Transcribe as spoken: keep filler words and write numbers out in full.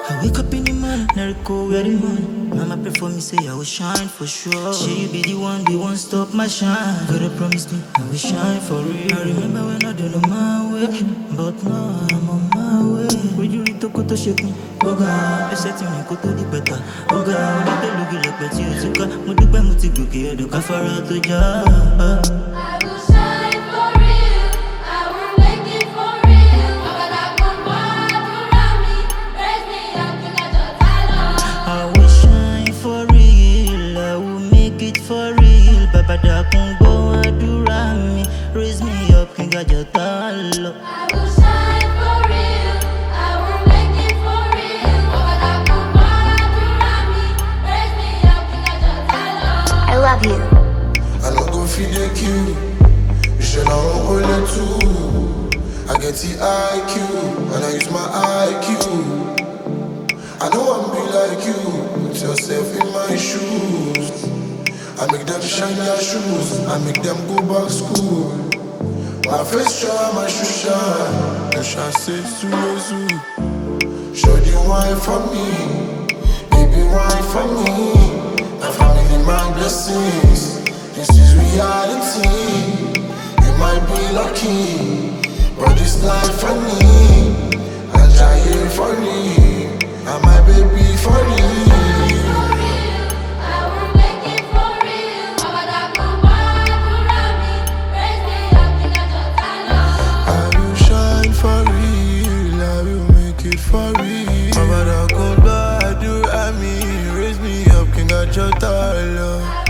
I wake up in the morning, Nerico, where the morning. Mama pray for me, say I will shine for sure. Say you be the one, the one stop my shine. God promise me, I will shine for real. I remember when I don't know my way, but now I'm on my way. Would you read to go to shake me? Oh God, they said to me, go to the better. Oh God, I don't look like Betty Ozuka. Muduba Mutibuki, I do Kafara to Jah. I will shine for real. I will make it for real. Baba da kumba durami, raise me up to get your talent. I will shine for real. I will make it for real. Baba da kumbo adurami, raise me up, King Ajatalo. I will shine for real. I will make it for real. Baba da kumba durami, raise me up to get your talent. I love you. I don't go feed the queue. You should not hold it too. I get the I Q and I use my I Q. I don't want to be like you. Put yourself in my shoes. I make them shine their shoes. I make them go back school. My face shine, my shoes shine. The shine says to you. Show the wine for me. Baby, wine for me. My family, my blessings. This is reality. You might be lucky, but this life for me. I try here for me, and my baby for me. I will make it for real. Baba da kumba durami, raise me up to get your talent. I will shine for real, I will make it for real. Baba da kumba durami, raise me up, King Ajatalo.